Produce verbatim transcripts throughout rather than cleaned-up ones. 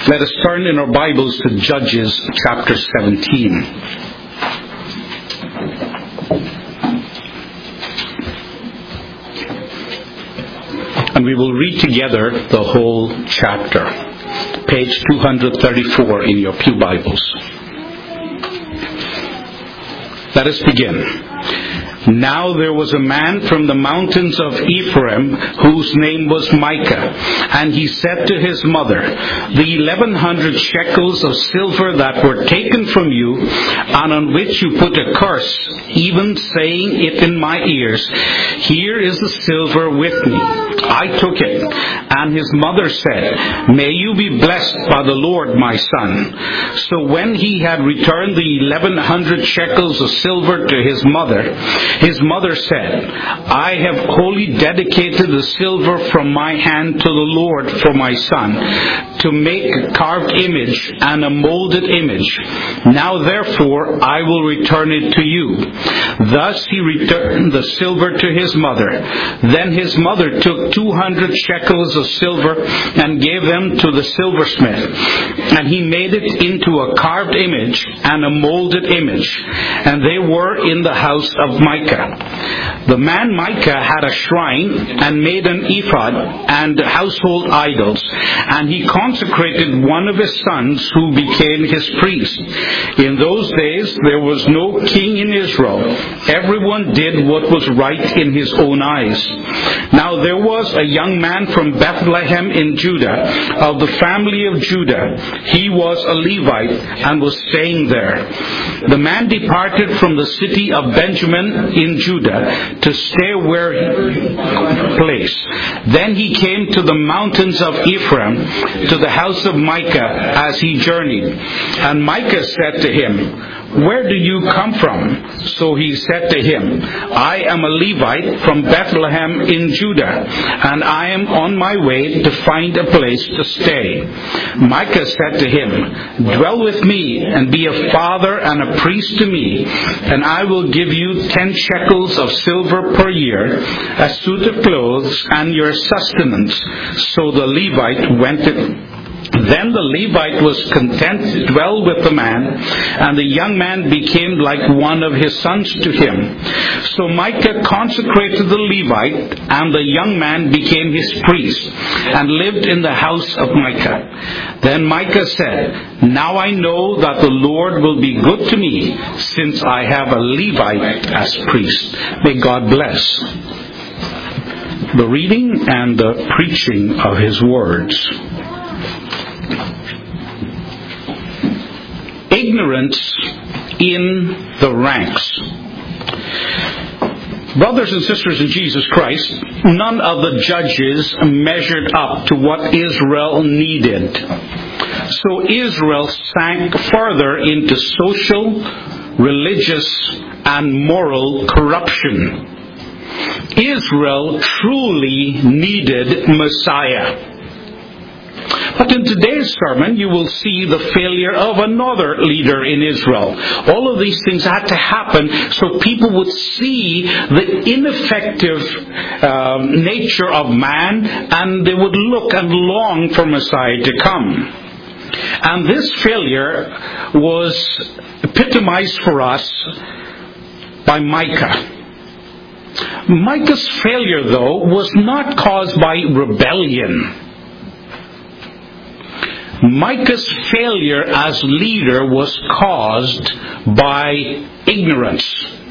Let us turn in our Bibles to Judges chapter seventeen. And we will read together the whole chapter. Page two thirty-four in your pew Bibles. Let us begin. Now there was a man from the mountains of Ephraim whose name was Micah, and he said to his mother, the eleven hundred shekels of silver that were taken from you, and on which you put a curse, even saying it in my ears, here is the silver with me. I took it. And his mother said, may you be blessed by the Lord, my son. So when he had returned the eleven hundred shekels of silver to his mother, his mother said, I have wholly dedicated the silver from my hand to the Lord for my son, to make a carved image and a molded image. Now therefore I will return it to you. Thus he returned the silver to his mother. Then his mother took two hundred shekels of silver and gave them to the silversmith. And he made it into a carved image and a molded image. And they were in the house of Micah. The man Micah had a shrine and made an ephod and household idols. And he consecrated one of his sons who became his priest. In those days there was no king in Israel. Everyone did what was right in his own eyes. Now there was a young man from Bethlehem in Judah, of the family of Judah. He was a Levite and was staying there. The man departed from the city of Benjamin in Judah to stay where he placed. Then he came to the mountains of Ephraim, to the house of Micah as he journeyed. And Micah said to him, where do you come from? So he said to him, I am a Levite from Bethlehem in Judah, and I am on my way to find a place to stay. Micah said to him, dwell with me and be a father and a priest to me, and I will give you ten shekels of silver per year, a suit of clothes, and your sustenance. So the Levite went in. Then the Levite was content to dwell with the man, and the young man became like one of his sons to him. So Micah consecrated the Levite, and the young man became his priest, and lived in the house of Micah. Then Micah said, now I know that the Lord will be good to me, since I have a Levite as priest. May God bless the reading and the preaching of his words. Ignorance in the ranks. Brothers and sisters in Jesus Christ, none of the judges measured up to what Israel needed. So Israel sank further into social, religious, and moral corruption. Israel truly needed Messiah. But in today's sermon, you will see the failure of another leader in Israel. All of these things had to happen so people would see the ineffective uh, nature of man, and they would look and long for Messiah to come. And this failure was epitomized for us by Micah. Micah's failure, though, was not caused by rebellion. Micah's failure as leader was caused by ignorance.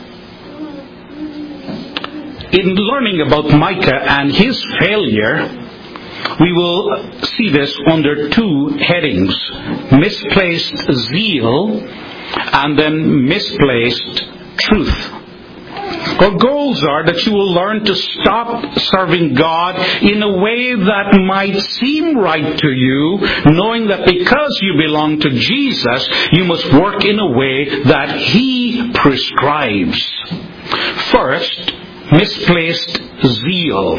In learning about Micah and his failure, we will see this under two headings: misplaced zeal and then misplaced truth. Our goals are that you will learn to stop serving God in a way that might seem right to you, knowing that because you belong to Jesus, you must work in a way that He prescribes. First, misplaced zeal.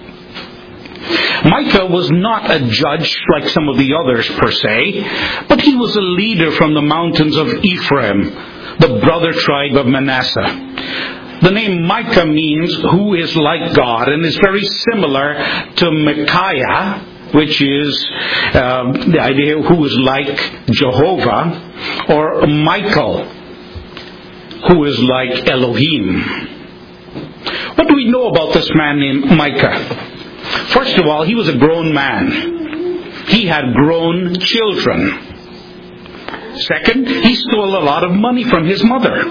Micah was not a judge like some of the others per se, but he was a leader from the mountains of Ephraim, the brother tribe of Manasseh. The name Micah means who is like God, and is very similar to Micaiah, which is uh, the idea who is like Jehovah, or Michael, who is like Elohim. What do we know about this man named Micah? First of all, he was a grown man. He had grown children. Second, he stole a lot of money from his mother.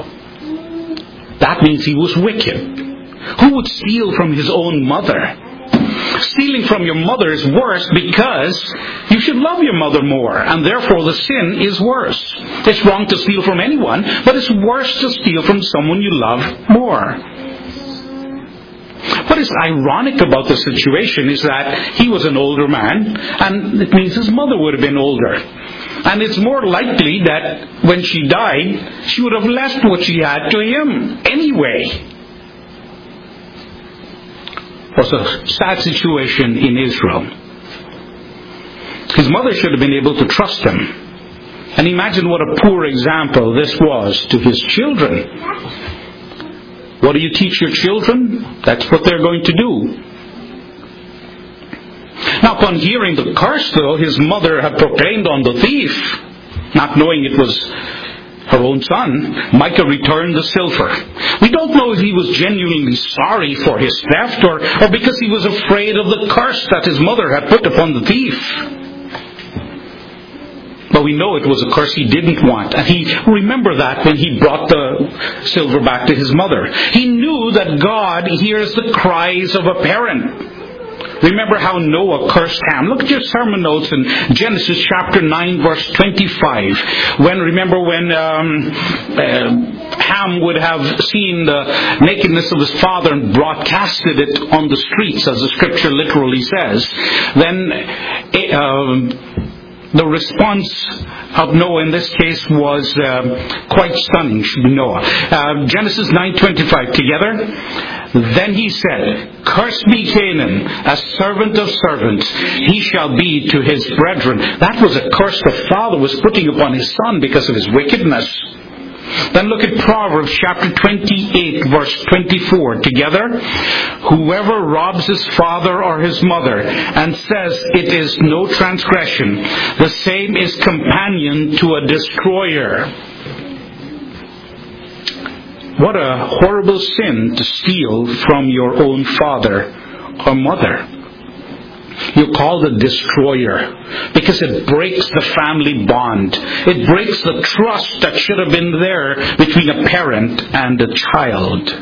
That means he was wicked. Who would steal from his own mother? Stealing from your mother is worse because you should love your mother more, and therefore the sin is worse. It's wrong to steal from anyone, but it's worse to steal from someone you love more. What is ironic about the situation is that he was an older man, and it means his mother would have been older. And it's more likely that when she died, she would have left what she had to him anyway. It was a sad situation in Israel. His mother should have been able to trust him. And imagine what a poor example this was to his children. What do you teach your children? That's what they're going to do. Now, upon hearing the curse, though, his mother had proclaimed on the thief, not knowing it was her own son, Micah returned the silver. We don't know if he was genuinely sorry for his theft or, or because he was afraid of the curse that his mother had put upon the thief. But we know it was a curse he didn't want. And he remembered that when he brought the silver back to his mother. He knew that God hears the cries of a parent. Remember how Noah cursed Ham. Look at your sermon notes in Genesis chapter nine, verse twenty-five. When, remember when um, uh, Ham would have seen the nakedness of his father and broadcasted it on the streets, as the scripture literally says, then uh, the response of Noah in this case was uh, quite stunning, should be Noah. Uh, Genesis nine twenty-five, together. Then he said, "Cursed be Canaan, a servant of servants. He shall be to his brethren." That was a curse the father was putting upon his son because of his wickedness. Then look at Proverbs chapter twenty-eight, verse twenty-four. Together, "Whoever robs his father or his mother and says it is no transgression, the same is companion to a destroyer." What a horrible sin to steal from your own father or mother. You're called a destroyer because it breaks the family bond. It breaks the trust that should have been there between a parent and a child.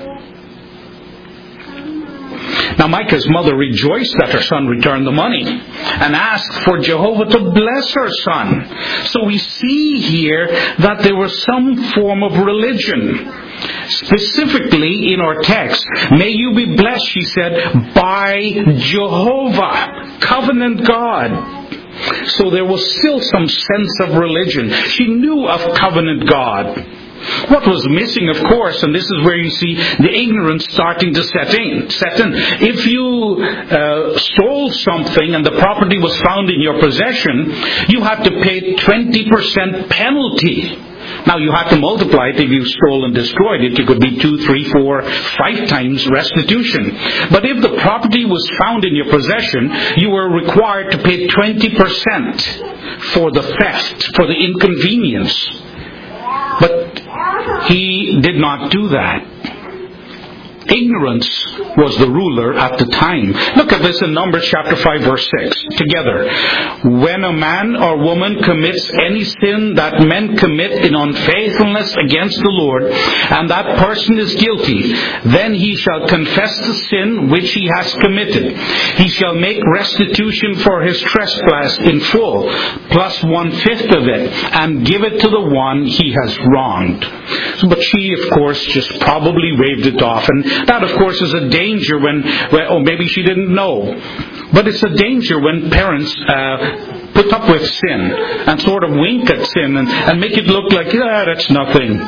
Now Micah's mother rejoiced that her son returned the money and asked for Jehovah to bless her son. So we see here that there was some form of religion. Specifically in our text, "May you be blessed," she said, "by Jehovah, covenant God." So there was still some sense of religion. She knew of covenant God. What was missing, of course, and this is where you see the ignorance starting to set in. Set in. If you uh, stole something and the property was found in your possession, you had to pay twenty percent penalty. Now you had to multiply it. If you stole and destroyed it, it could be two, three, four, five times restitution. But if the property was found in your possession, you were required to pay twenty percent for the theft, for the inconvenience. But he did not do that. Ignorance was the ruler at the time. Look at this in Numbers chapter five, verse six. Together. "When a man or woman commits any sin that men commit in unfaithfulness against the Lord, and that person is guilty, then he shall confess the sin which he has committed. He shall make restitution for his trespass in full, plus one-fifth of it, and give it to the one he has wronged." But she, of course, just probably waved it off. And that, of course, is a danger when, when oh, maybe she didn't know. But it's a danger when parents uh, put up with sin and sort of wink at sin and, and make it look like, ah, that's nothing.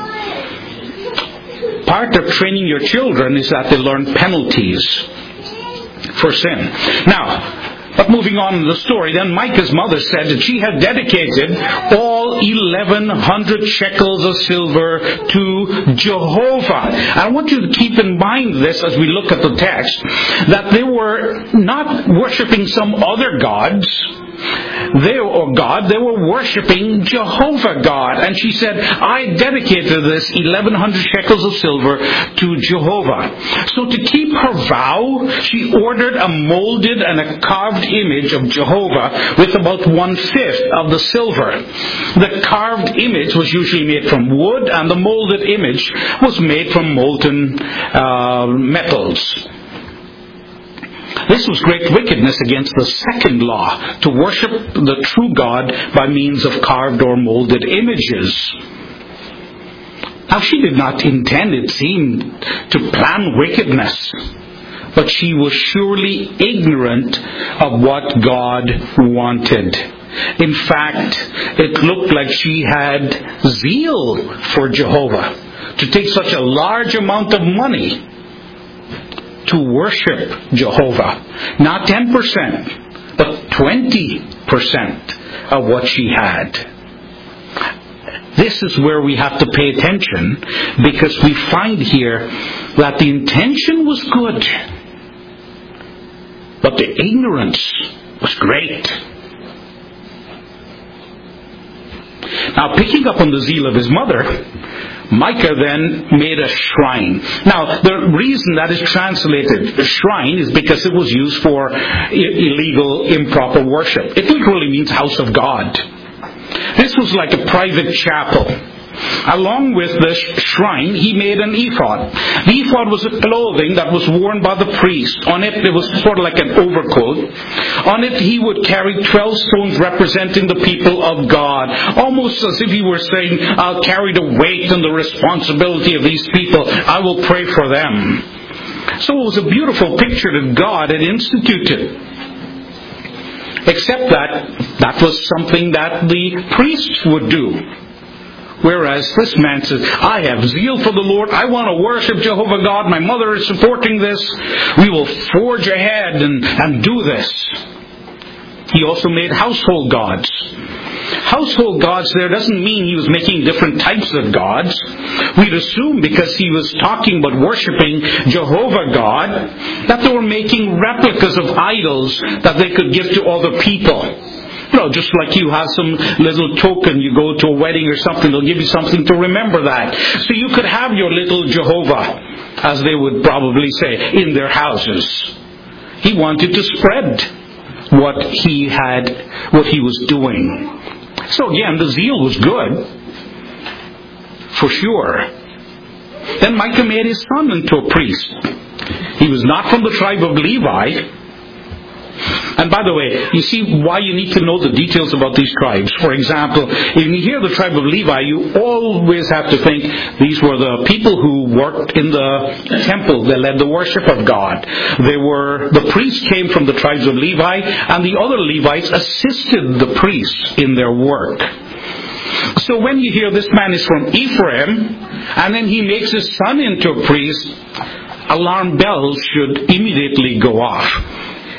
Part of training your children is that they learn penalties for sin. Now, But moving on in the story, then Micah's mother said that she had dedicated all eleven hundred shekels of silver to Jehovah. I want you to keep in mind this as we look at the text, that they were not worshiping some other gods. They, or God, they were worshiping Jehovah God. And she said, I dedicated this eleven hundred shekels of silver to Jehovah. So to keep her vow, she ordered a molded and a carved image of Jehovah with about one-fifth of the silver. The carved image was usually made from wood, and the molded image was made from molten uh, metals. This was great wickedness against the second law, to worship the true God by means of carved or molded images. Now, she did not intend, it seemed, to plan wickedness, but she was surely ignorant of what God wanted. In fact, it looked like she had zeal for Jehovah, to take such a large amount of money to worship Jehovah. Not ten percent, but twenty percent of what she had. This is where we have to pay attention, because we find here that the intention was good, but the ignorance was great. Now, picking up on the zeal of his mother, Micah then made a shrine. Now, the reason that is translated shrine is because it was used for illegal, improper worship. It literally means house of God. This was like a private chapel. Along with the shrine, he made an ephod. The ephod was a clothing that was worn by the priest. On it, it was sort of like an overcoat. On it, he would carry twelve stones representing the people of God. Almost as if he were saying, I'll carry the weight and the responsibility of these people. I will pray for them. So it was a beautiful picture that God had instituted. Except that that was something that the priests would do. Whereas this man says, I have zeal for the Lord. I want to worship Jehovah God. My mother is supporting this. We will forge ahead and, and do this. He also made household gods. Household gods there doesn't mean he was making different types of gods. We'd assume, because he was talking about worshiping Jehovah God, that they were making replicas of idols that they could give to other people. You know, just like you have some little token, you go to a wedding or something, they'll give you something to remember that. So you could have your little Jehovah, as they would probably say, in their houses. He wanted to spread what he had, what he was doing. So again, the zeal was good, for sure. Then Micah made his son into a priest. He was not from the tribe of Levi. And by the way, you see why you need to know the details about these tribes. For example, if you hear the tribe of Levi, you always have to think these were the people who worked in the temple. They led the worship of God. They were, the priests came from the tribes of Levi, and the other Levites assisted the priests in their work. So when you hear this man is from Ephraim, and then he makes his son into a priest, alarm bells should immediately go off.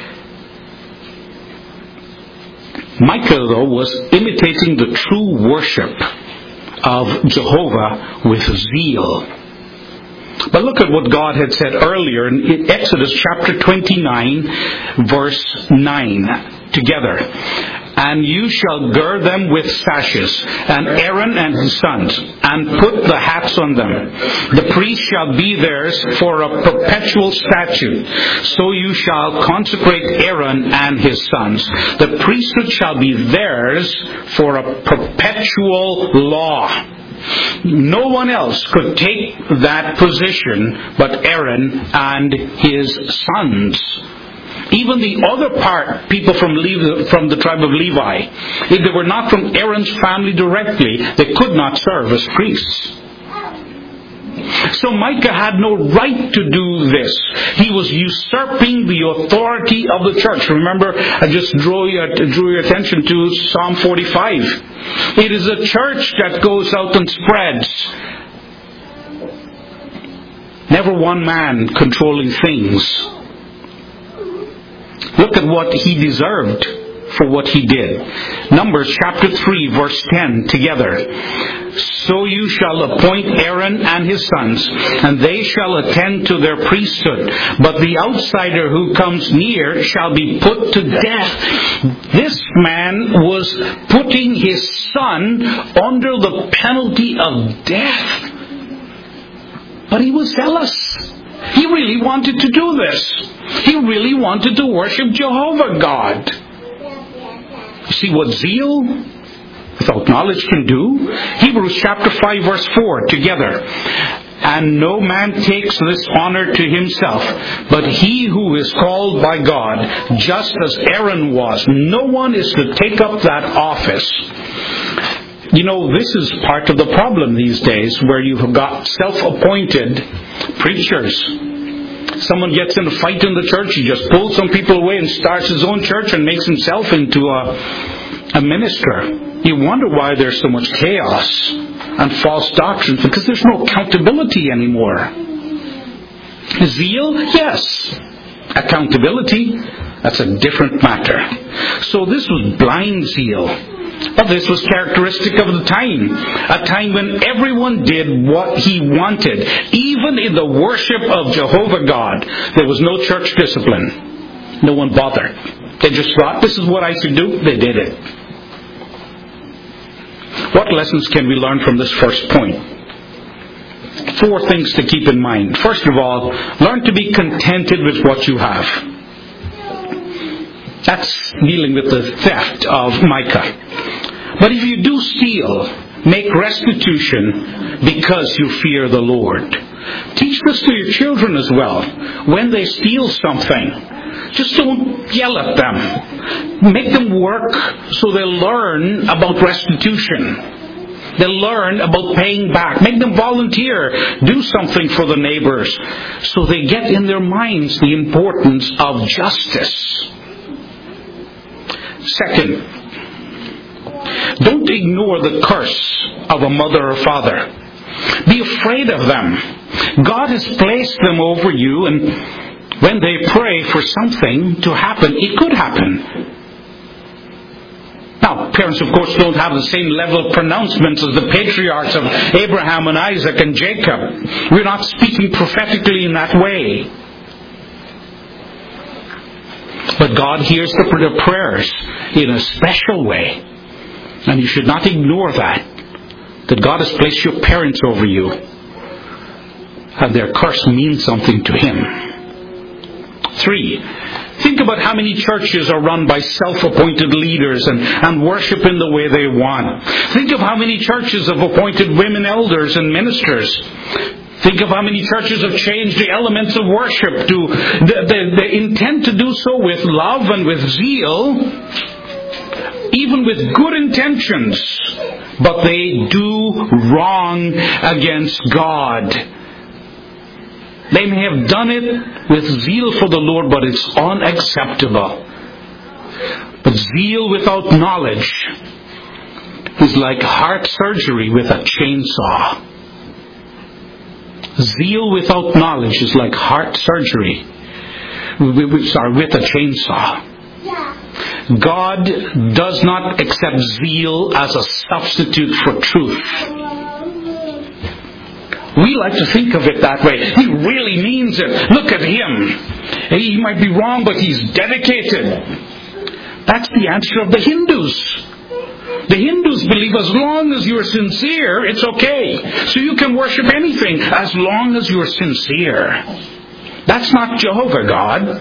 Micah, though, was imitating the true worship of Jehovah with zeal. But look at what God had said earlier in Exodus chapter twenty-nine, verse nine. Together. And you shall gird them with sashes, and Aaron and his sons, and put the hats on them. The priest shall be theirs for a perpetual statute. So you shall consecrate Aaron and his sons. The priesthood shall be theirs for a perpetual law. No one else could take that position but Aaron and his sons. Even the other part, people from Levi, from the tribe of Levi, if they were not from Aaron's family directly, they could not serve as priests. So Micah had no right to do this. He was usurping the authority of the church. Remember, I just drew your, drew your attention to Psalm forty-five. It is a church that goes out and spreads. Never one man controlling things. Look at what he deserved for what he did. Numbers chapter three, verse ten, together. So you shall appoint Aaron and his sons, and they shall attend to their priesthood. But the outsider who comes near shall be put to death. This man was putting his son under the penalty of death. But he was zealous. He really wanted to do this. He really wanted to worship Jehovah God. See what zeal without knowledge can do? Hebrews chapter five, verse four, together. And no man takes this honor to himself, but he who is called by God, just as Aaron was. No one is to take up that office. You know, this is part of the problem these days, where you've got self-appointed preachers. Someone gets in a fight in the church, he just pulls some people away and starts his own church and makes himself into a, a minister. You wonder why there's so much chaos and false doctrines, because there's no accountability anymore. Zeal, yes. Accountability, that's a different matter. So this was blind zeal. But this was characteristic of the time. A time when everyone did what he wanted. Even in the worship of Jehovah God, there was no church discipline. No one bothered. They just thought, this is what I should do. They did it. What lessons can we learn from this first point? Four things to keep in mind. First of all, learn to be contented with what you have. That's dealing with the theft of Micah. But if you do steal, make restitution because you fear the Lord. Teach this to your children as well. When they steal something, just don't yell at them. Make them work so they'll learn about restitution. They'll learn about paying back. Make them volunteer. Do something for the neighbors so they get in their minds the importance of justice. Second, don't ignore the curse of a mother or father. Be afraid of them. God has placed them over you, and when they pray for something to happen, it could happen. Now, parents, of course, don't have the same level of pronouncements as the patriarchs of Abraham and Isaac and Jacob. We're not speaking prophetically in that way. But God hears the prayers in a special way. And you should not ignore that. That God has placed your parents over you. And their curse means something to Him. Three, think about how many churches are run by self-appointed leaders and, and worship in the way they want. Think of how many churches have appointed women elders and ministers. Think of how many churches have changed the elements of worship to they, they intend to do so with love and with zeal, even with good intentions, but they do wrong against God. They may have done it with zeal for the Lord, but it's unacceptable. But zeal without knowledge is like heart surgery with a chainsaw. Zeal without knowledge is like heart surgery sorry, with a chainsaw. God does not accept zeal as a substitute for truth. We like to think of it that way. He really means it. Look at him. He might be wrong, but he's dedicated. That's the answer of the Hindus. The Hindus believe as long as you're sincere, it's okay. So you can worship anything as long as you're sincere. That's not Jehovah God.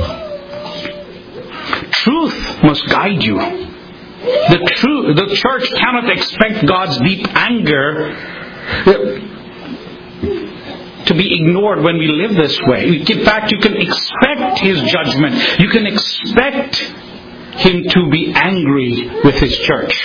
Truth must guide you. The truth, the church cannot expect God's deep anger to be ignored when we live this way. In fact, you can expect His judgment. You can expect Him to be angry with His church.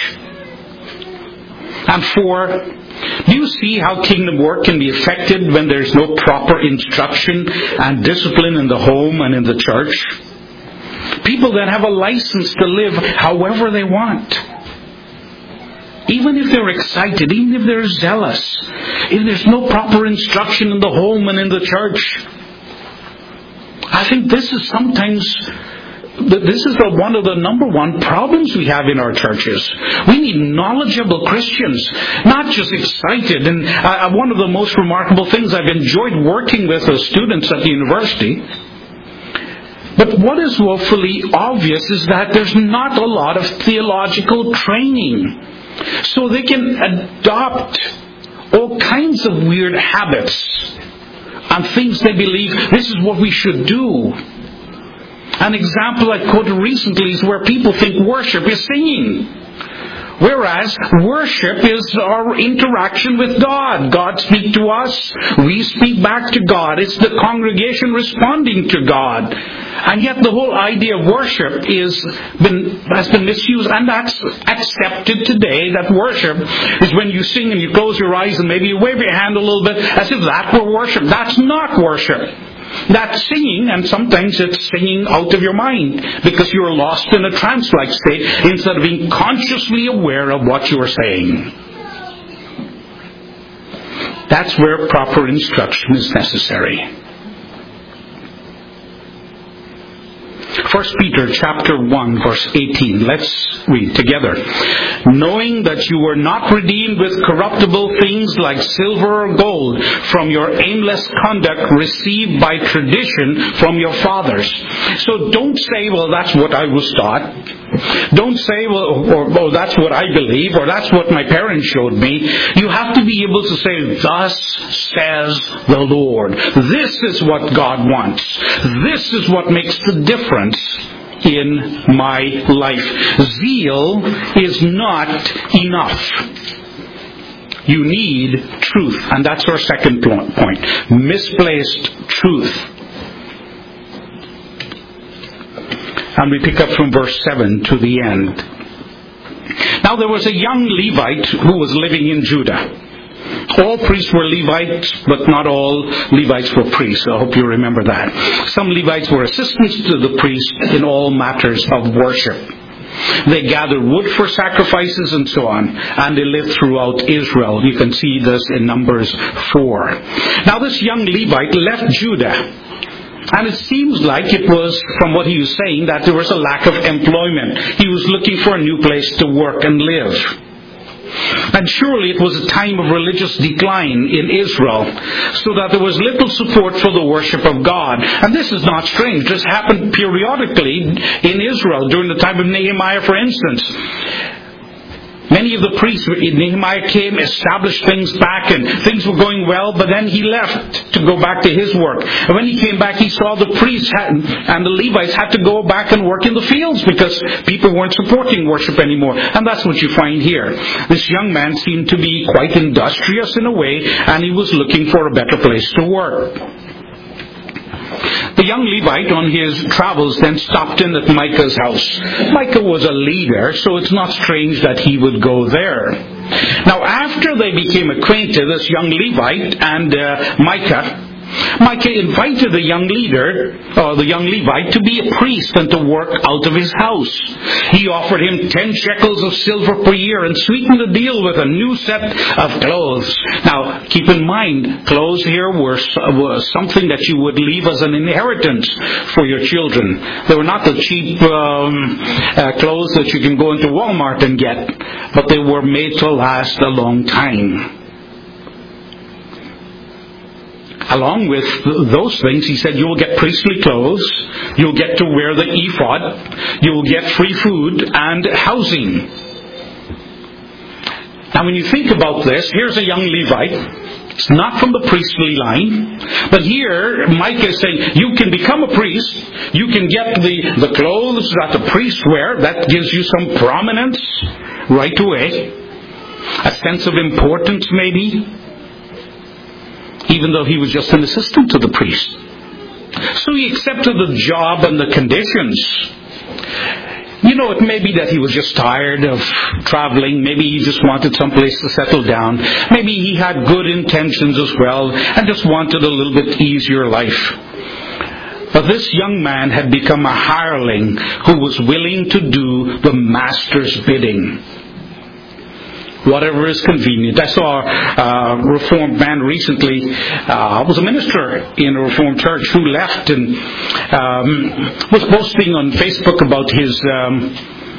And four, do you see how kingdom work can be affected when there's no proper instruction and discipline in the home and in the church? People that have a license to live however they want. Even if they're excited, even if they're zealous, if there's no proper instruction in the home and in the church. I think this is sometimes this is the, one of the number one problems we have in our churches. We need knowledgeable Christians, not just excited. And uh, one of the most remarkable things I've enjoyed working with the students at the university. But what is woefully obvious is that there's not a lot of theological training. So they can adopt all kinds of weird habits and things they believe this is what we should do. An example I quoted recently is where people think worship is singing. Whereas worship is our interaction with God. God speaks to us, we speak back to God. It's the congregation responding to God. And yet the whole idea of worship is been, has been misused, and that's accepted today, that worship is when you sing and you close your eyes and maybe you wave your hand a little bit as if that were worship. That's not worship. That's singing, and sometimes it's singing out of your mind because you're lost in a trance-like state instead of being consciously aware of what you're saying. That's where proper instruction is necessary. First Peter chapter one verse eighteen. Let's read together. Knowing that you were not redeemed with corruptible things like silver or gold from your aimless conduct received by tradition from your fathers. So don't say, well, that's what I was taught. Don't say, well, or, or that's what I believe, or that's what my parents showed me. You have to be able to say, thus says the Lord. This is what God wants. This is what makes the difference in my life. Zeal is not enough. You need truth. And that's our second point. Misplaced truth. And we pick up from verse seven to the end. Now there was a young Levite who was living in Judah. All priests were Levites, but not all Levites were priests. I hope you remember that. Some Levites were assistants to the priest in all matters of worship. They gathered wood for sacrifices and so on, and they lived throughout Israel. You can see this in Numbers four. Now this young Levite left Judah. And it seems like it was, from what he was saying, that there was a lack of employment. He was looking for a new place to work and live. And surely it was a time of religious decline in Israel, so that there was little support for the worship of God. And this is not strange. This happened periodically in Israel during the time of Nehemiah, for instance. Many of the priests in Nehemiah came, established things back, and things were going well, but then he left to go back to his work. And when he came back, he saw the priests had, and the Levites had to go back and work in the fields because people weren't supporting worship anymore. And that's what you find here. This young man seemed to be quite industrious in a way, and he was looking for a better place to work. The young Levite on his travels then stopped in at Micah's house. Micah was a leader, so it's not strange that he would go there. Now after they became acquainted, this young Levite and uh, Micah, Micah invited the young leader, or the young Levite, to be a priest and to work out of his house. He offered him ten shekels of silver per year and sweetened the deal with a new set of clothes. Now, keep in mind, clothes here were, were something that you would leave as an inheritance for your children. They were not the cheap um, uh, clothes that you can go into Walmart and get, but they were made to last a long time. Along with those things, he said, you will get priestly clothes, you'll get to wear the ephod, you will get free food and housing. Now when you think about this, here's a young Levite. It's not from the priestly line, but here Micah is saying, you can become a priest, you can get the, the clothes that the priests wear, that gives you some prominence right away, a sense of importance maybe, even though he was just an assistant to the priest. So he accepted the job and the conditions. You know, it may be that he was just tired of traveling. Maybe he just wanted some place to settle down. Maybe he had good intentions as well and just wanted a little bit easier life. But this young man had become a hireling who was willing to do the master's bidding. whatever is convenient. I saw a Reformed man recently, uh, was a minister in a Reformed church who left and um, was posting on Facebook about his um,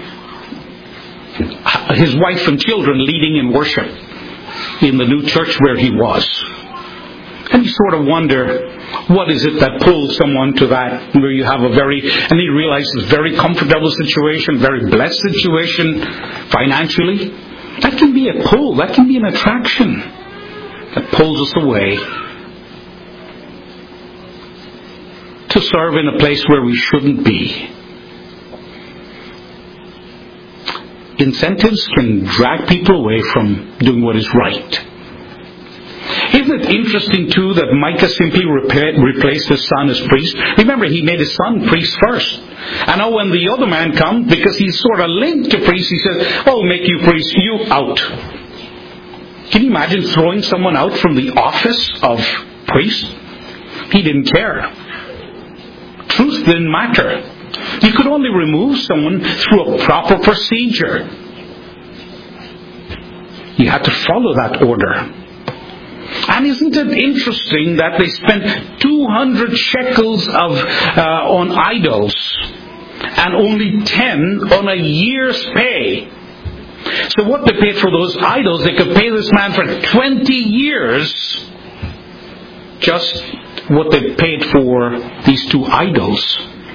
his wife and children leading in worship in the new church where he was. And you sort of wonder, what is it that pulls someone to that, where you have a very, and he realizes, very comfortable situation, very blessed situation financially. That can be a pull, that can be an attraction that pulls us away to serve in a place where we shouldn't be. Incentives can drag people away from doing what is right. Isn't it interesting too that Micah simply replaced his son as priest? Remember, he made his son priest first. And now when the other man comes, because he's sort of linked to priest, he says, "Oh, make you priest, you out." Can you imagine throwing someone out from the office of priest? He didn't care. Truth didn't matter. You could only remove someone through a proper procedure. You had to follow that order. And isn't it interesting that they spent two hundred shekels of uh, on idols and only ten on a year's pay? So what they paid for those idols, they could pay this man for twenty years just what they paid for these two idols.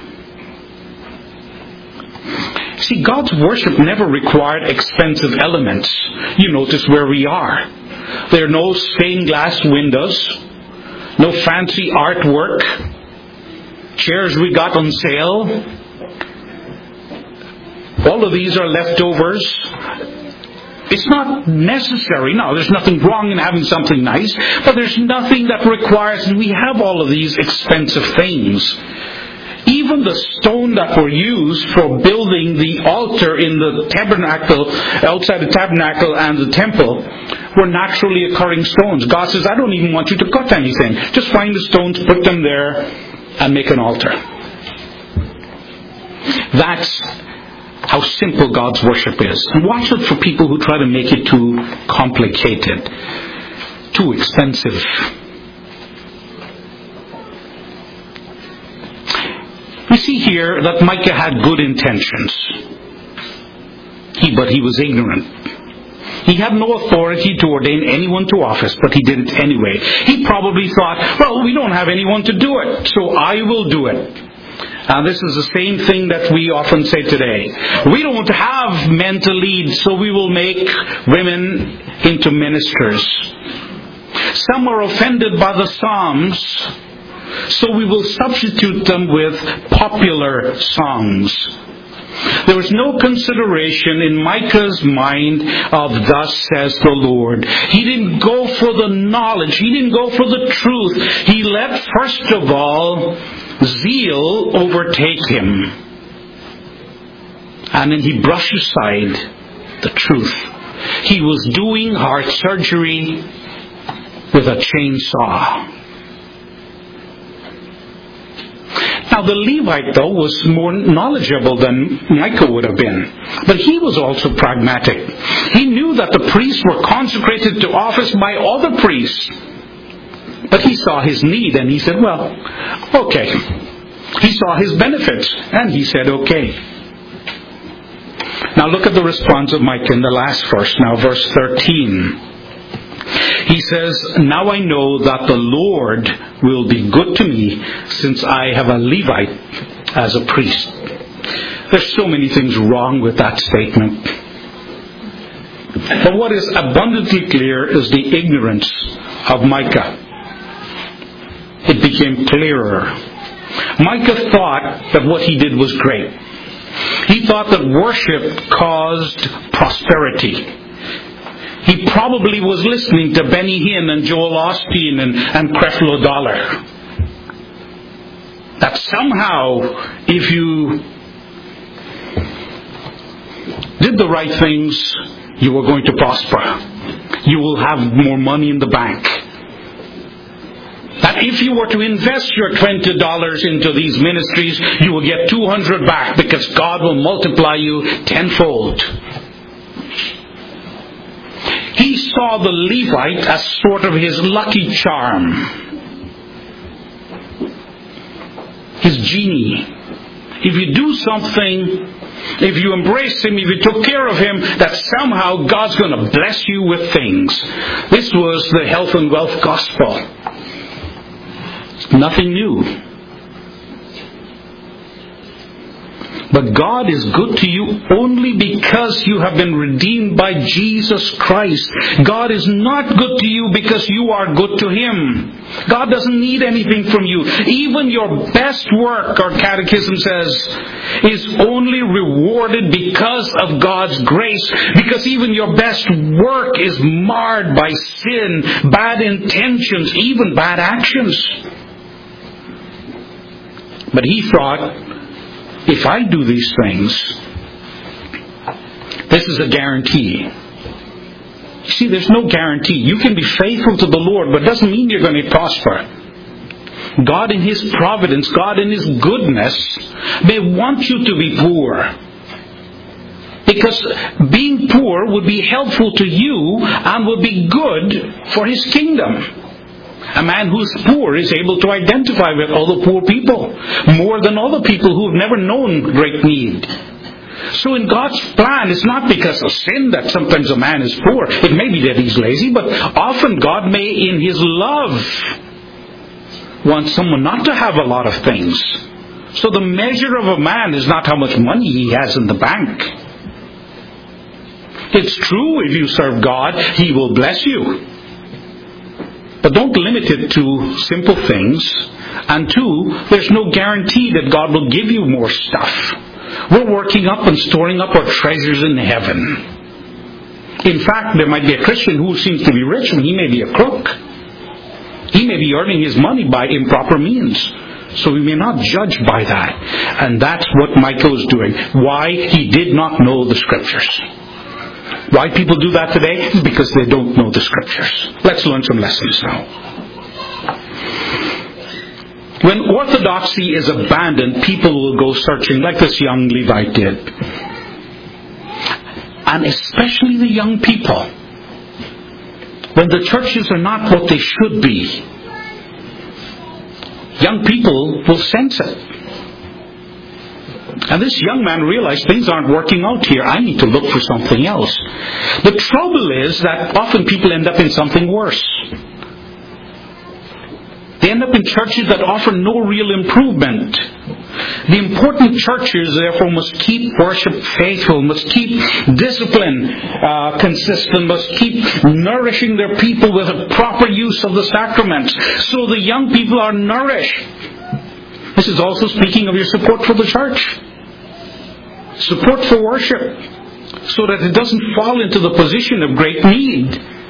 See, God's worship never required expensive elements. You notice where we are. There are no stained glass windows, no fancy artwork, chairs we got on sale. All of these are leftovers. It's not necessary. No, there's nothing wrong in having something nice, but there's nothing that requires, we have all of these expensive things. Even the stone that were used for building the altar in the tabernacle, outside the tabernacle and the temple, were naturally occurring stones. God says, I don't even want you to cut anything. Just find the stones, put them there, and make an altar. That's how simple God's worship is. And watch it for people who try to make it too complicated, too expensive. We see here that Micah had good intentions, he, but he was ignorant. He had no authority to ordain anyone to office, but he did it anyway. He probably thought, well, we don't have anyone to do it, so I will do it. And this is the same thing that we often say today. We don't have men to lead, so we will make women into ministers. Some are offended by the Psalms, so we will substitute them with popular songs. There was no consideration in Micah's mind of thus says the Lord. He didn't go for the knowledge. He didn't go for the truth. He let, first of all, zeal overtake him. And then he brushed aside the truth. He was doing heart surgery with a chainsaw. Now the Levite, though, was more knowledgeable than Micah would have been. But he was also pragmatic. He knew that the priests were consecrated to office by other priests. But he saw his need and he said, well, okay. He saw his benefits and he said, okay. Now look at the response of Micah in the last verse, now verse thirteen. He says, now I know that the Lord will be good to me since I have a Levite as a priest. There's so many things wrong with that statement. But what is abundantly clear is the ignorance of Micah. It became clearer. Micah thought that what he did was great. He thought that worship caused prosperity. He probably was listening to Benny Hinn and Joel Osteen and, and Creflo Dollar. That somehow, if you did the right things, you were going to prosper. You will have more money in the bank. That if you were to invest your twenty dollars into these ministries, you will get two hundred back because God will multiply you tenfold. he saw the Levite as sort of his lucky charm, his genie. If you do something, if you embrace him, if you took care of him, that somehow God's going to bless you with things. This was the health and wealth gospel. Nothing new. But God is good to you only because you have been redeemed by Jesus Christ. God is not good to you because you are good to Him. God doesn't need anything from you. Even your best work, our catechism says, is only rewarded because of God's grace. Because even your best work is marred by sin, bad intentions, even bad actions. But he thought, if I do these things, this is a guarantee. You see, there's no guarantee. You can be faithful to the Lord, but it doesn't mean you're going to prosper. God in His providence, God in His goodness, may want you to be poor. Because being poor would be helpful to you and would be good for His kingdom. A man who's poor is able to identify with other poor people more than other people who have never known great need. So in God's plan, it's not because of sin that sometimes a man is poor. It may be that he's lazy, but often God may, in His love, want someone not to have a lot of things. So the measure of a man is not how much money he has in the bank. It's true, if you serve God, He will bless you. But don't limit it to simple things. And two, there's no guarantee that God will give you more stuff. We're working up and storing up our treasures in heaven. In fact, there might be a Christian who seems to be rich and he may be a crook. He may be earning his money by improper means. So we may not judge by that. And that's what Micah was doing. Why? He did not know the Scriptures. Why people do that today? Because they don't know the Scriptures. Let's learn some lessons now. When orthodoxy is abandoned, people will go searching like this young Levite did. And especially the young people. When the churches are not what they should be, young people will sense it. And this young man realized things aren't working out here. I need to look for something else. The trouble is that often people end up in something worse. They end up in churches that offer no real improvement. The important churches, therefore, must keep worship faithful, must keep discipline uh, consistent, must keep nourishing their people with a proper use of the sacraments, so the young people are nourished. This is also speaking of your support for the church. Support for worship, so that it doesn't fall into the position of great need.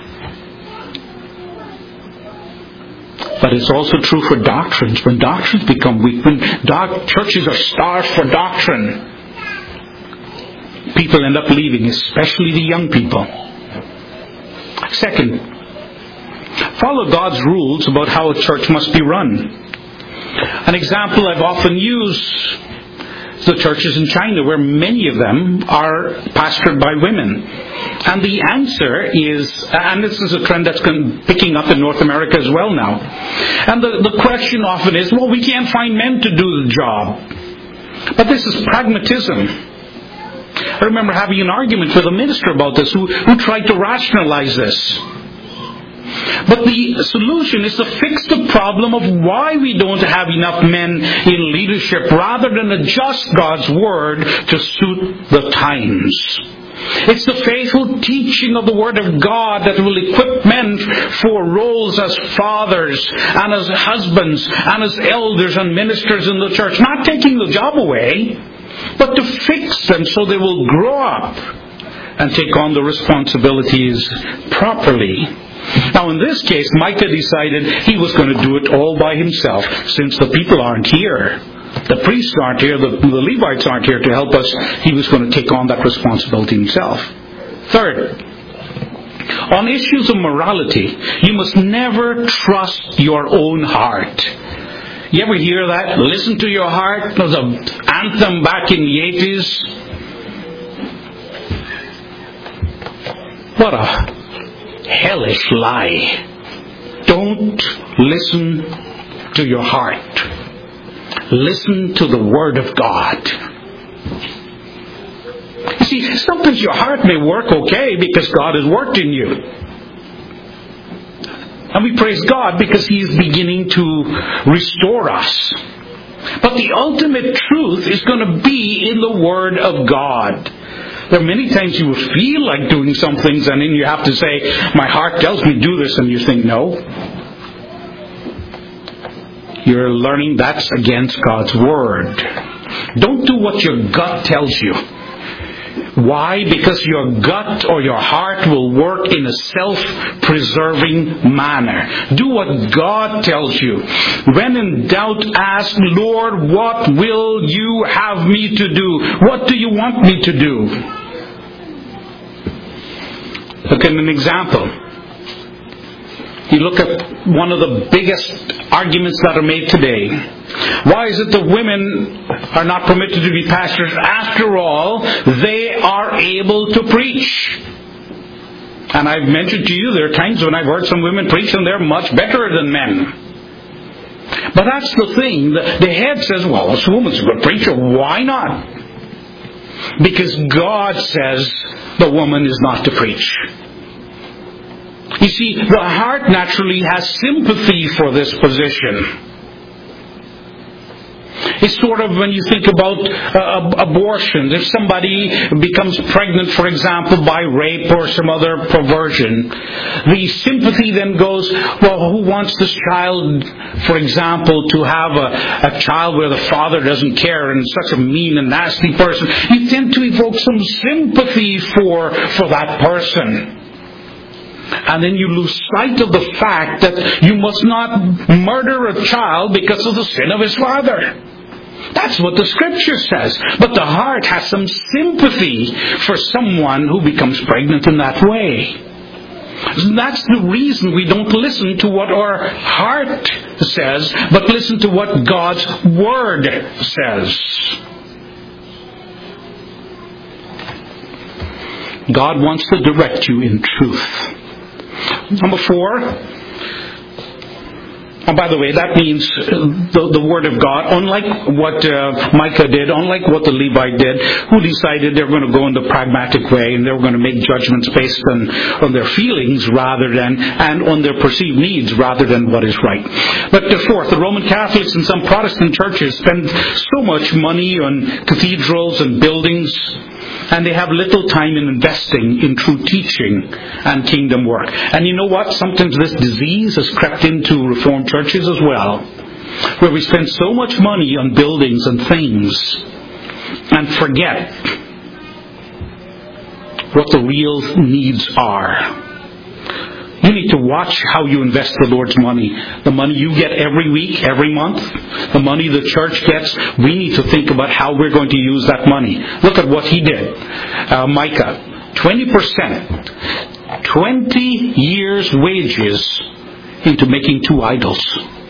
But it's also true for doctrines. When doctrines become weak, when doc- churches are starved for doctrine, people end up leaving, especially the young people. Second, follow God's rules about how a church must be run. An example I've often used, the churches in China, where many of them are pastored by women. And the answer is, and this is a trend that's picking up in North America as well now. And the, the question often is, well, we can't find men to do the job. But this is pragmatism. I remember having an argument with a minister about this who, who tried to rationalize this. But the solution is to fix the problem of why we don't have enough men in leadership, rather than adjust God's Word to suit the times. It's the faithful teaching of the Word of God that will equip men for roles as fathers and as husbands and as elders and ministers in the church. Not taking the job away, but to fix them so they will grow up and take on the responsibilities properly. Now in this case, Micah decided he was going to do it all by himself, since the people aren't here. The priests aren't here, the, the Levites aren't here to help us. He was going to take on that responsibility himself. Third, on issues of morality, you must never trust your own heart. You ever hear that? Listen to your heart. There was an anthem back in the eighties. What a hellish lie. Don't listen to your heart. Listen to the Word of God. You see, sometimes your heart may work okay because God has worked in you. And we praise God because He is beginning to restore us. But the ultimate truth is going to be in the Word of God. There are many times you will feel like doing some things and then you have to say, my heart tells me do this, and you think, no. You're learning that's against God's Word. Don't do what your gut tells you. Why? Because your gut or your heart will work in a self-preserving manner. Do what God tells you. When in doubt, ask, Lord, what will you have me to do? What do you want me to do? Look at an example. You look at one of the biggest arguments that are made today. Why is it that women are not permitted to be pastors? After all, they are able to preach. And I've mentioned to you, there are times when I've heard some women preach and they're much better than men. But that's the thing. The head says, well, this woman's a good preacher. Why not? Because God says the woman is not to preach. You see, the heart naturally has sympathy for this position. It's sort of when you think about uh, abortion. If somebody becomes pregnant, for example, by rape or some other perversion, the sympathy then goes, well, who wants this child, for example, to have a, a child where the father doesn't care and such a mean and nasty person? You tend to evoke some sympathy for, for that person. And then you lose sight of the fact that you must not murder a child because of the sin of his father. That's what the Scripture says. But the heart has some sympathy for someone who becomes pregnant in that way. That's the reason we don't listen to what our heart says, but listen to what God's Word says. God wants to direct you in truth. Number four, and by the way, that means the, the Word of God, unlike what uh, Micah did, unlike what the Levite did, who decided they were going to go in the pragmatic way and they were going to make judgments based on, on their feelings rather than, and on their perceived needs rather than what is right. But the fourth, the Roman Catholics and some Protestant churches spend so much money on cathedrals and buildings, and they have little time in investing in true teaching and kingdom work. And you know what? Sometimes this disease has crept into Reformed churches as well, where we spend so much money on buildings and things and forget what the real needs are. You need to watch how you invest the Lord's money. The money you get every week, every month, the money the church gets, we need to think about how we're going to use that money. Look at what he did. Uh, Micah, twenty percent. twenty years' wages into making two idols.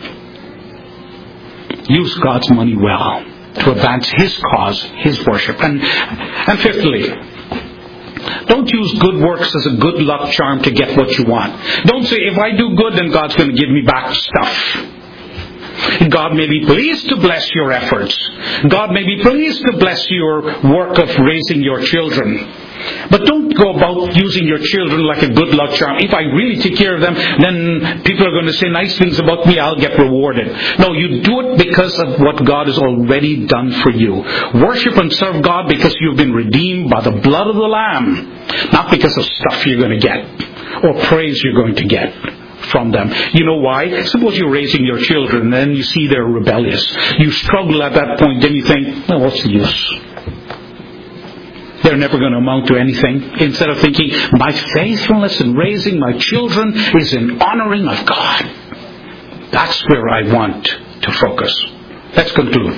Use God's money well to advance His cause, His worship. And, and fifthly, don't use good works as a good luck charm to get what you want. Don't say, if I do good, then God's going to give me back stuff. God may be pleased to bless your efforts. God may be pleased to bless your work of raising your children. But don't go about using your children like a good luck charm. If I really take care of them, then people are going to say nice things about me, I'll get rewarded. No, you do it because of what God has already done for you. Worship and serve God because you've been redeemed by the blood of the Lamb, not because of stuff you're going to get or praise you're going to get from them. You know why? Suppose you're raising your children and then you see they're rebellious. You struggle at that point, then you think, well, what's the use? They're never going to amount to anything. Instead of thinking, my faithfulness in raising my children is in honoring of God. That's where I want to focus. Let's conclude.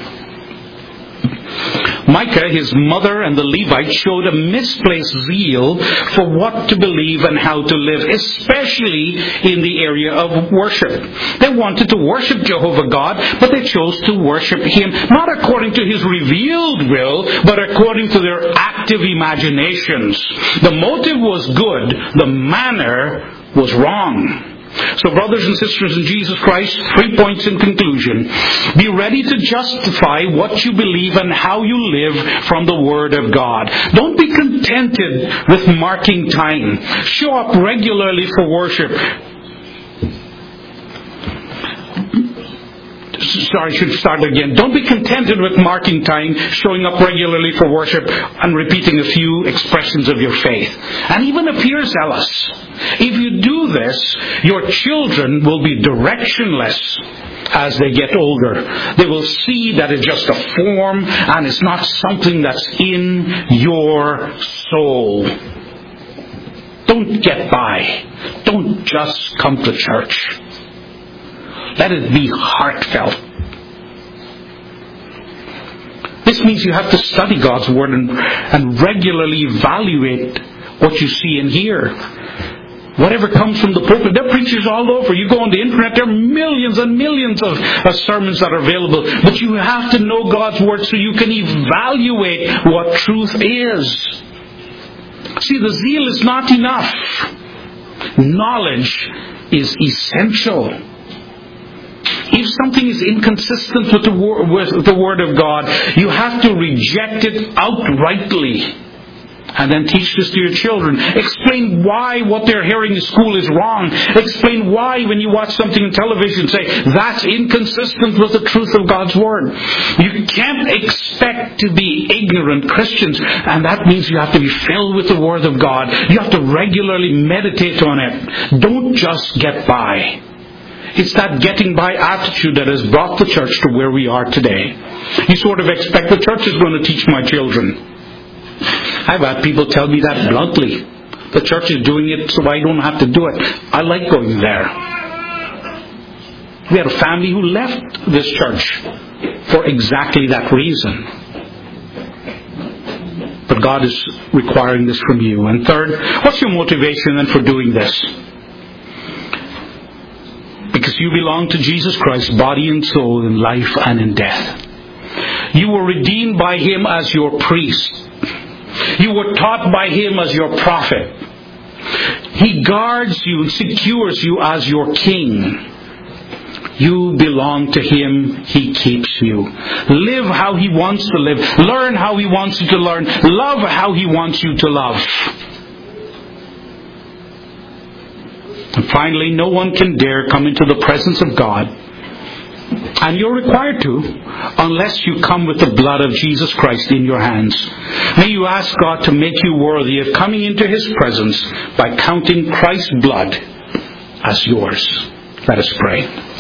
Micah, his mother, and the Levite showed a misplaced zeal for what to believe and how to live, especially in the area of worship. They wanted to worship Jehovah God, but they chose to worship Him not according to His revealed will, but according to their active imaginations. The motive was good, the manner was wrong. So brothers and sisters in Jesus Christ, three points in conclusion. Be ready to justify what you believe and how you live from the Word of God. Don't be contented with marking time. Show up regularly for worship. Sorry, I should start again. Don't be contented with marking time, showing up regularly for worship, and repeating a few expressions of your faith. And even appear zealous. If you do this, your children will be directionless as they get older. They will see that it's just a form and it's not something that's in your soul. Don't get by. Don't just come to church. Let it be heartfelt. This means you have to study God's Word and, and regularly evaluate what you see and hear. Whatever comes from the pulpit, there are preachers all over. You go on the internet, there are millions and millions of, of sermons that are available. But you have to know God's Word so you can evaluate what truth is. See, the zeal is not enough. Knowledge is essential. If something is inconsistent with the, wor- with the Word of God, you have to reject it outrightly. And then teach this to your children. Explain why what they're hearing in school is wrong. Explain why when you watch something on television, say, that's inconsistent with the truth of God's Word. You can't expect to be ignorant Christians, and that means you have to be filled with the Word of God. You have to regularly meditate on it. Don't just get by. It's that getting by attitude that has brought the church to where we are today. You sort of expect the church is going to teach my children. I've had people tell me that bluntly. The church is doing it so I don't have to do it. I like going there. We had a family who left this church for exactly that reason. But God is requiring this from you. And third, what's your motivation then for doing this? Because you belong to Jesus Christ, body and soul, in life and in death. You were redeemed by Him as your priest. You were taught by Him as your prophet. He guards you and secures you as your king. You belong to Him. He keeps you. Live how He wants to live. Learn how He wants you to learn. Love how He wants you to love. And finally, no one can dare come into the presence of God, and you're required to, unless you come with the blood of Jesus Christ in your hands. May you ask God to make you worthy of coming into His presence by counting Christ's blood as yours. Let us pray.